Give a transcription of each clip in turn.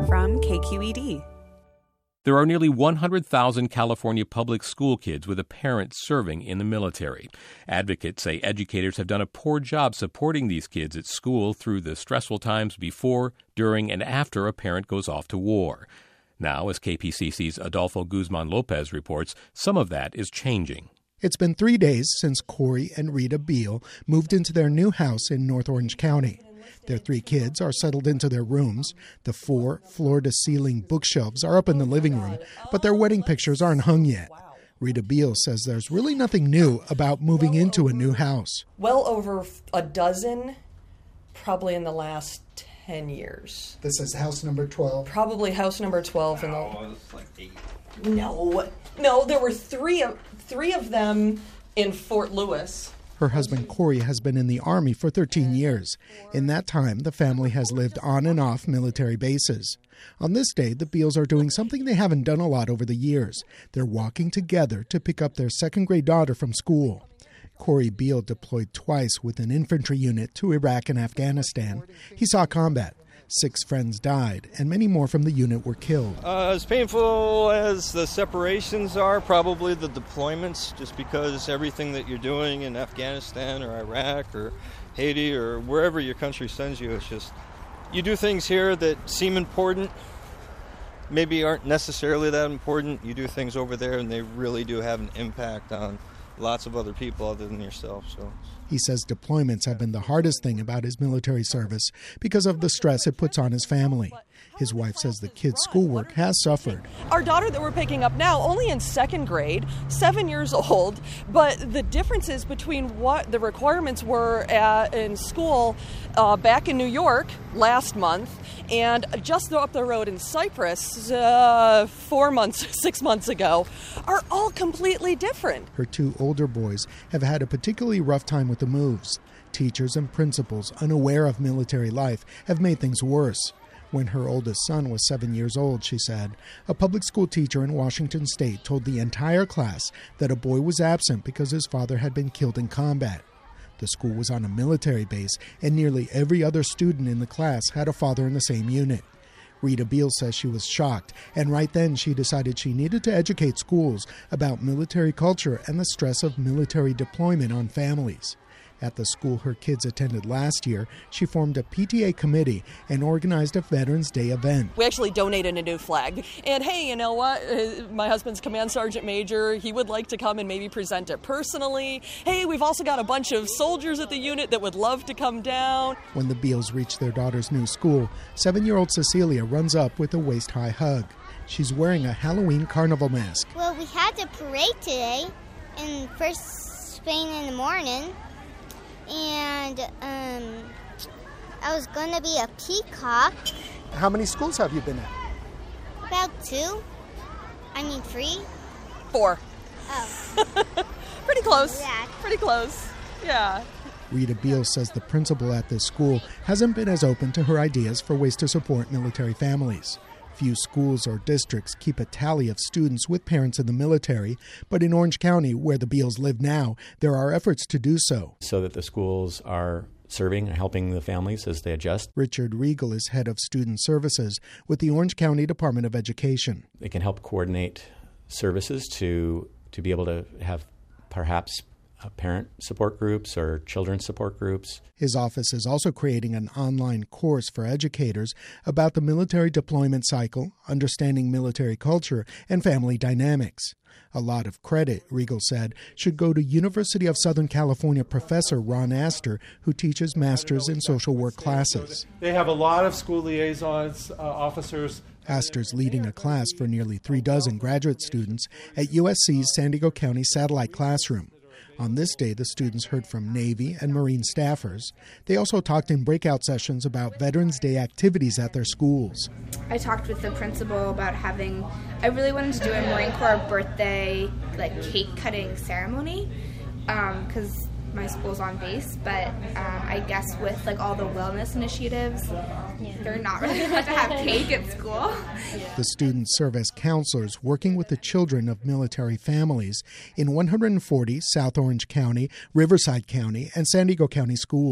from KQED. There are nearly 100,000 California public school kids with a parent serving in the military. Advocates say educators have done a poor job supporting these kids at school through the stressful times before, during, and after a parent goes off to war. Now, as KPCC's Adolfo Guzman Lopez reports, some of that is changing. It's been 3 days since Corey and Rita Beal moved into their new house in North Orange County. Their 3 kids are settled into their rooms. The 4 floor-to-ceiling bookshelves are up in the living room, but their wedding pictures aren't hung yet. Rita Beal says there's really nothing new about moving into a new house. Well over a dozen, probably in the last 10 years. This is house number 12. Probably house number 12. It's like 8. No, there were three of them in Fort Lewis. Her husband, Corey, has been in the Army for 13 years. In that time, the family has lived on and off military bases. On this day, the Beals are doing something they haven't done a lot over the years. They're walking together to pick up their second-grade daughter from school. Corey Beal deployed twice with an infantry unit to Iraq and Afghanistan. He saw combat. 6 friends died, and many more from the unit were killed. As painful as the separations are, probably the deployments, just because everything that you're doing in Afghanistan or Iraq or Haiti or wherever your country sends you, it's just, you do things here that seem important, maybe aren't necessarily that important. You do things over there, and they really do have an impact on lots of other people other than yourself. So he says deployments have been the hardest thing about his military service because of the stress it puts on his family. His wife says the kids' schoolwork has suffered. Our daughter that we're picking up now, only in second grade, 7 years old, but the differences between what the requirements were in school back in New York last month and just up the road in Cyprus 6 months ago are all completely different. Her 2 older boys have had a particularly rough time with the moves. Teachers and principals, unaware of military life, have made things worse. When her oldest son was 7 years old, she said, a public school teacher in Washington state told the entire class that a boy was absent because his father had been killed in combat. The school was on a military base, and nearly every other student in the class had a father in the same unit. Rita Beal says she was shocked, and right then she decided she needed to educate schools about military culture and the stress of military deployment on families. At the school her kids attended last year, she formed a PTA committee and organized a Veterans Day event. We actually donated a new flag. And hey, you know what? My husband's command sergeant major, he would like to come and maybe present it personally. Hey, we've also got a bunch of soldiers at the unit that would love to come down. When the Beals reach their daughter's new school, 7-year-old Cecilia runs up with a waist-high hug. She's wearing a Halloween carnival mask. Well, we had the parade today in first Spain in the morning. And I was going to be a peacock. How many schools have you been at? About 3. 4. Oh. Pretty close. Yeah. Pretty close. Yeah. Rita Beal says the principal at this school hasn't been as open to her ideas for ways to support military families. Few schools or districts keep a tally of students with parents in the military, but in Orange County, where the Beals live now, there are efforts to do so. So that the schools are serving and helping the families as they adjust. Richard Regal is head of student services with the Orange County Department of Education. It can help coordinate services to be able to have perhaps parent support groups or children's support groups. His office is also creating an online course for educators about the military deployment cycle, understanding military culture, and family dynamics. A lot of credit, Regal said, should go to University of Southern California professor Ron Astor, who teaches masters in social work classes. They have a lot of school liaisons, officers. Astor's leading a class for nearly 36 graduate students at USC's San Diego County Satellite Classroom. On this day, the students heard from Navy and Marine staffers. They also talked in breakout sessions about Veterans Day activities at their schools. I talked with the principal about I really wanted to do a Marine Corps birthday, cake cutting ceremony, because my school's on base, but I guess with all the wellness initiatives, they're not really allowed to have cake at school. The students serve as counselors working with the children of military families in 140 South Orange County, Riverside County, and San Diego County schools.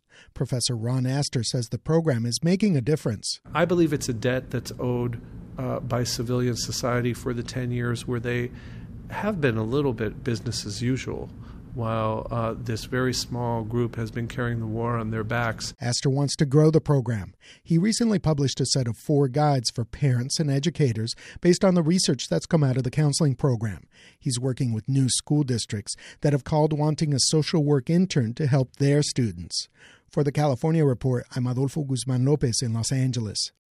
Professor Ron Astor says the program is making a difference. I believe it's a debt that's owed by civilian society for the 10 years where they have been a little bit business as usual, while this very small group has been carrying the war on their backs. Astor wants to grow the program. He recently published a set of 4 guides for parents and educators based on the research that's come out of the counseling program. He's working with new school districts that have called wanting a social work intern to help their students. For the California Report, I'm Adolfo Guzman Lopez in Los Angeles.